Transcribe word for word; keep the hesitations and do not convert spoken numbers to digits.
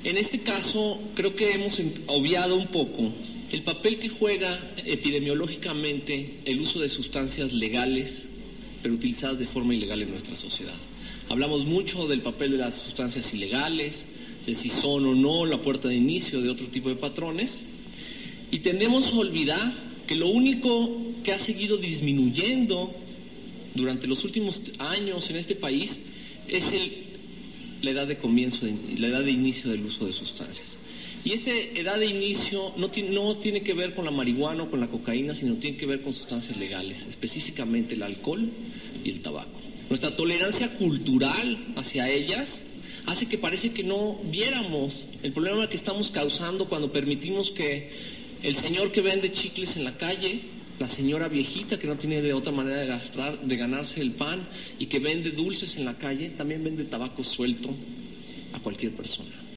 En este caso, creo que hemos obviado un poco el papel que juega epidemiológicamente el uso de sustancias legales, pero utilizadas de forma ilegal en nuestra sociedad. Hablamos mucho del papel de las sustancias ilegales, de si son o no la puerta de inicio de otro tipo de patrones, y tendemos a olvidar que lo único que ha seguido disminuyendo durante los últimos años en este país es el, la edad de comienzo, de, la edad de inicio del uso de sustancias. Y esta edad de inicio no tiene, no tiene que ver con la marihuana o con la cocaína, sino tiene que ver con sustancias legales, específicamente el alcohol y el tabaco. Nuestra tolerancia cultural hacia ellas hace que parece que no viéramos el problema que estamos causando cuando permitimos que el señor que vende chicles en la calle, la señora viejita que no tiene de otra manera de, gastar, de ganarse el pan y que vende dulces en la calle, también vende tabaco suelto a cualquier persona.